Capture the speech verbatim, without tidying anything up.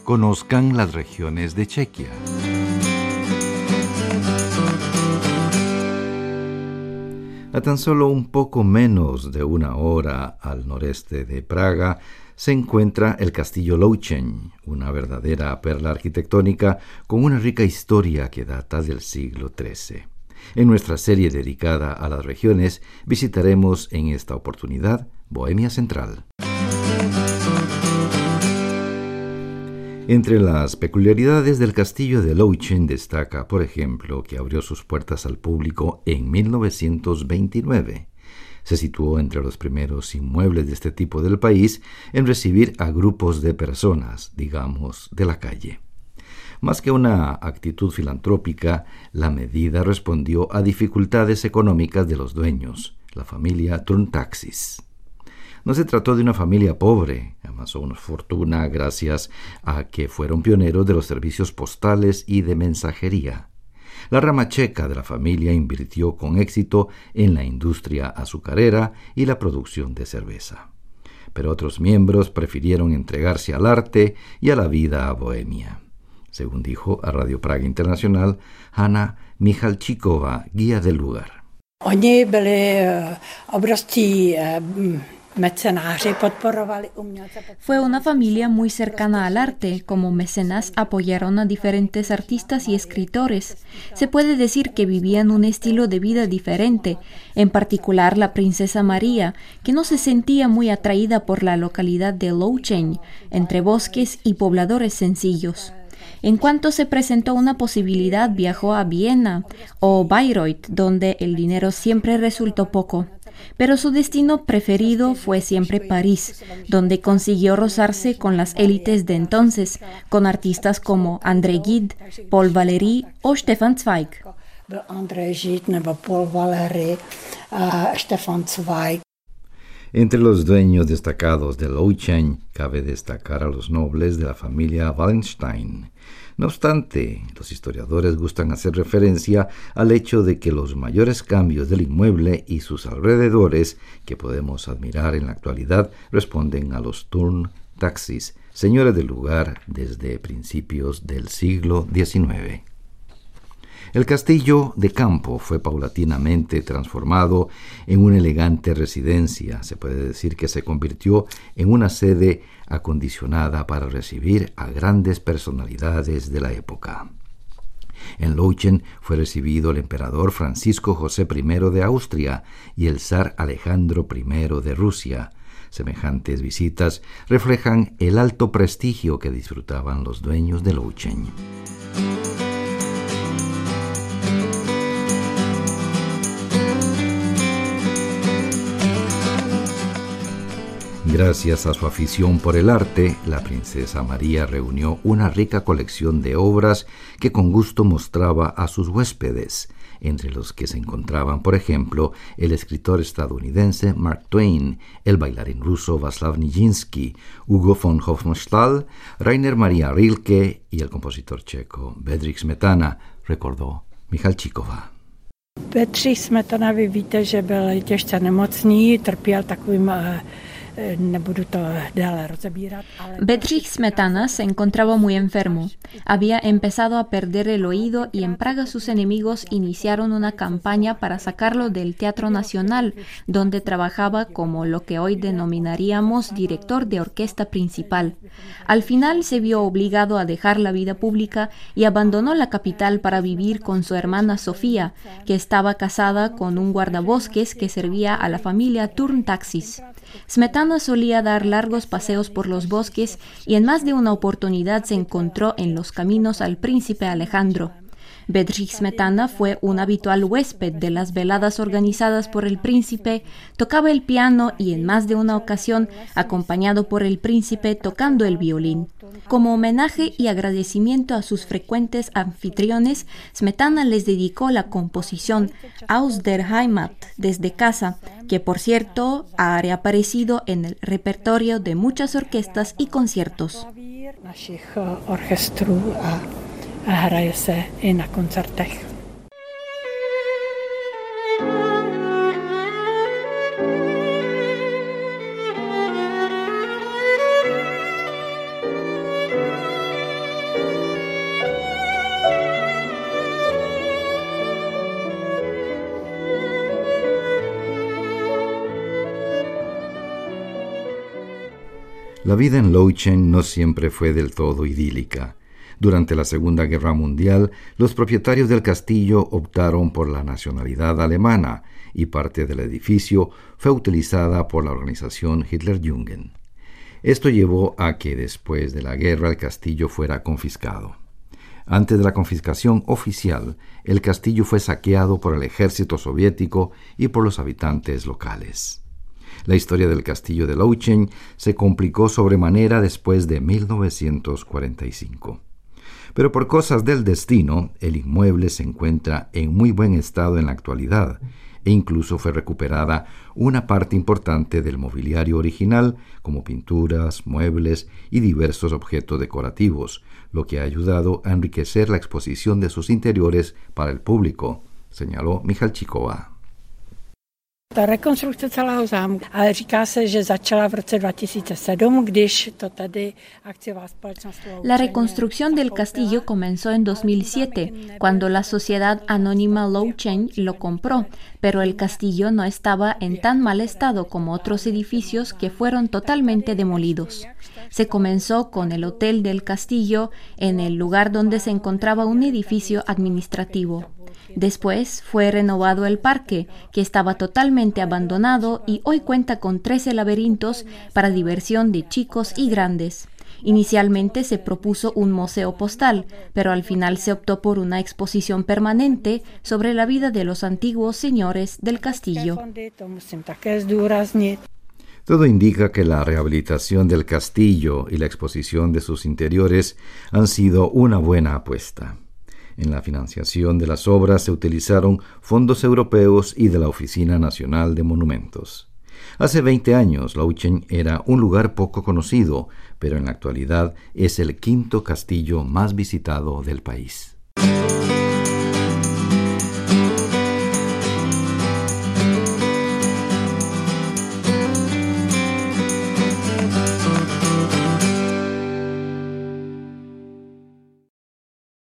Conozcan las regiones de Chequia. A tan solo un poco menos de una hora al noreste de Praga se encuentra el Castillo Loučeň, una verdadera perla arquitectónica con una rica historia que data del siglo trece. En nuestra serie dedicada a las regiones visitaremos en esta oportunidad Bohemia Central. Entre las peculiaridades del castillo de Loučeň destaca, por ejemplo, que abrió sus puertas al público en mil novecientos veintinueve. Se situó entre los primeros inmuebles de este tipo del país en recibir a grupos de personas, digamos, de la calle. Más que una actitud filantrópica, la medida respondió a dificultades económicas de los dueños, la familia Turntaxis. No se trató de una familia pobre, amasó una fortuna gracias a que fueron pioneros de los servicios postales y de mensajería. La rama checa de la familia invirtió con éxito en la industria azucarera y la producción de cerveza. Pero otros miembros prefirieron entregarse al arte y a la vida bohemia. Según dijo a Radio Praga Internacional Hanna Michalčíková, guía del lugar. Oni byli obrovští Fue una familia muy cercana al arte. Como mecenas apoyaron a diferentes artistas y escritores. Se puede decir que vivían un estilo de vida diferente, en particular la princesa María, que no se sentía muy atraída por la localidad de Loučeň, entre bosques y pobladores sencillos. En cuanto se presentó una posibilidad, viajó a Viena o Bayreuth, donde el dinero siempre resultó poco. Pero su destino preferido fue siempre París, donde consiguió rozarse con las élites de entonces, con artistas como André Gide, Paul Valéry o Stefan Zweig. Entre los dueños destacados de Loučeň cabe destacar a los nobles de la familia Wallenstein. No obstante, los historiadores gustan hacer referencia al hecho de que los mayores cambios del inmueble y sus alrededores que podemos admirar en la actualidad responden a los Turntaxis, señores del lugar desde principios del siglo diecinueve. El castillo de campo fue paulatinamente transformado en una elegante residencia. Se puede decir que se convirtió en una sede acondicionada para recibir a grandes personalidades de la época. En Loučeň fue recibido el emperador Francisco José I de Austria y el zar Alejandro I de Rusia. Semejantes visitas reflejan el alto prestigio que disfrutaban los dueños de Loučeň. Gracias a su afición por el arte, la princesa María reunió una rica colección de obras que con gusto mostraba a sus huéspedes, entre los que se encontraban, por ejemplo, el escritor estadounidense Mark Twain, el bailarín ruso Václav Nijinsky, Hugo von Hofmannsthal, Rainer Maria Rilke y el compositor checo Bedřich Smetana, recordó Michalčíková. Bedřich Smetana, vy víte, že byl těžce nemocný, trpěl takovým... Bedřich Smetana se encontraba muy enfermo. Había empezado a perder el oído y en Praga sus enemigos iniciaron una campaña para sacarlo del Teatro Nacional, donde trabajaba como lo que hoy denominaríamos director de orquesta principal. Al final se vio obligado a dejar la vida pública y abandonó la capital para vivir con su hermana Sofía, que estaba casada con un guardabosques que servía a la familia Turntaxis. Smetana solía dar largos paseos por los bosques y en más de una oportunidad se encontró en los caminos al príncipe Alejandro. Bedřich Smetana fue un habitual huésped de las veladas organizadas por el príncipe, tocaba el piano y en más de una ocasión, acompañado por el príncipe tocando el violín. Como homenaje y agradecimiento a sus frecuentes anfitriones, Smetana les dedicó la composición Aus der Heimat, desde casa, que por cierto ha reaparecido en el repertorio de muchas orquestas y conciertos. A hraje se i na koncertech. La vida en Louchen no siempre fue del todo idílica. Durante la Segunda Guerra Mundial, los propietarios del castillo optaron por la nacionalidad alemana y parte del edificio fue utilizada por la organización Hitlerjugend. Esto llevó a que después de la guerra el castillo fuera confiscado. Antes de la confiscación oficial, el castillo fue saqueado por el ejército soviético y por los habitantes locales. La historia del castillo de Louchen se complicó sobremanera después de mil novecientos cuarenta y cinco. Pero por cosas del destino, el inmueble se encuentra en muy buen estado en la actualidad, e incluso fue recuperada una parte importante del mobiliario original, como pinturas, muebles y diversos objetos decorativos, lo que ha ayudado a enriquecer la exposición de sus interiores para el público, señaló Michalčíková. Ta rekonstrukce celého zámku, ale říká se, že začala v roce dva tisíce sedm, když to tady akciová společnost. La reconstrucción del castillo comenzó en dos mil siete, cuando la sociedad anónima Louchen lo compró, pero el castillo no estaba en tan mal estado como otros edificios que fueron totalmente demolidos. Se comenzó con el Hotel del Castillo en el lugar donde se encontraba un edificio administrativo. Después fue renovado el parque, que estaba totalmente abandonado y hoy cuenta con trece laberintos para diversión de chicos y grandes. Inicialmente se propuso un museo postal, pero al final se optó por una exposición permanente sobre la vida de los antiguos señores del castillo. Todo indica que la rehabilitación del castillo y la exposición de sus interiores han sido una buena apuesta. En la financiación de las obras se utilizaron fondos europeos y de la Oficina Nacional de Monumentos. Hace veinte años, Louchen era un lugar poco conocido, pero en la actualidad es el quinto castillo más visitado del país.